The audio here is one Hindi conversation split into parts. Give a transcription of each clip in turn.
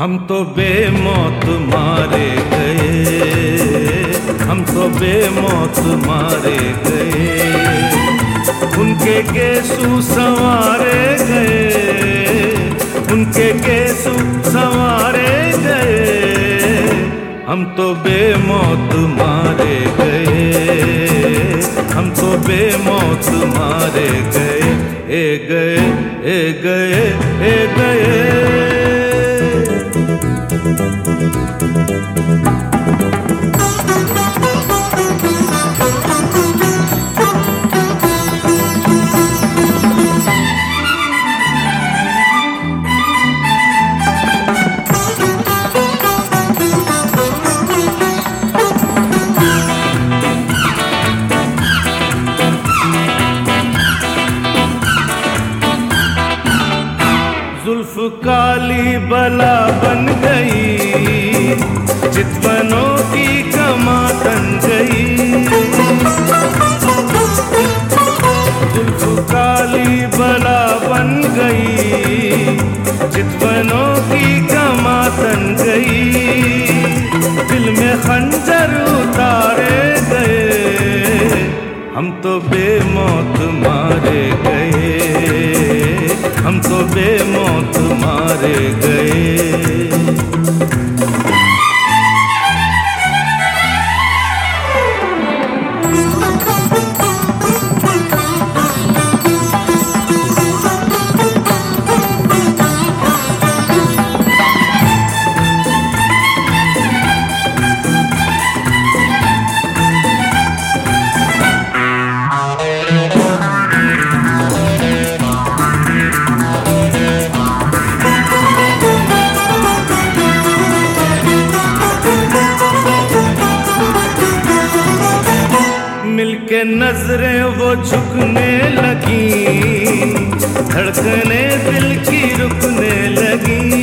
हम तो बेमौत मारे गए, हम तो बेमौत मारे गए। उनके गेसू संवारे गए, उनके गेसू संवारे गए। हम तो बेमौत मारे गए, हम तो बेमौत मारे गए। ए गए, ए गए, ए गए। जुल्फ काली बला बन गई, चितवनों की कमा तन गई। जुल्फ काली बला बन गई, चितवनों की कमा तन गई। दिल में खंजर उतारे गए, हम तो बेमौत मारे गए, हम तो बेमौत मारे गए। मिलके नजरें वो झुकने लगी, धड़कने दिल की रुकने लगी।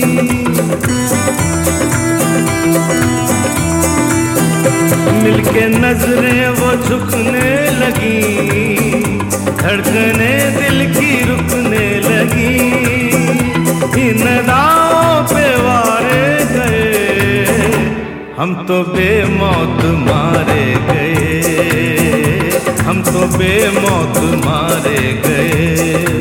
मिलके नजरें वो झुकने लगी, धड़कने दिल की रुकने लगी। इन दांव पे वारे गए, हम तो बेमौत मारे गए, हम तो बेमौत मारे गए।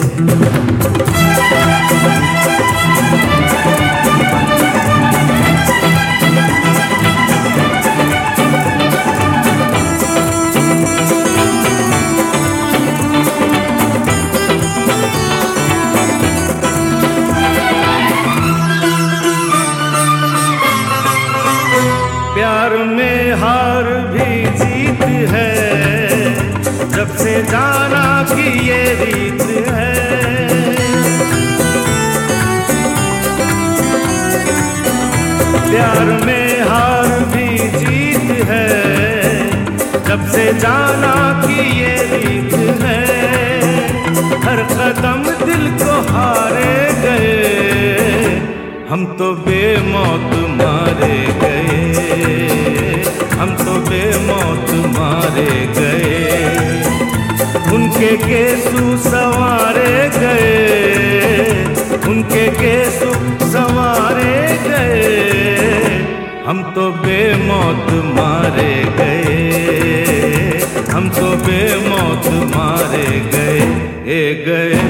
प्यार में हार भी जीत है, जब से जाना कि ये रीत है। प्यार में हार भी जीत है, जब से जाना कि ये रीत है। हर कदम दिल को हारे गए, हम तो बेमौत मारे गए, हम तो बेमौत मारे गए। उनके गेसू संवारे गए, उनके गेसू संवारे गए। हम तो बेमौत मारे गए, हम तो बेमौत मारे गए। ए गए,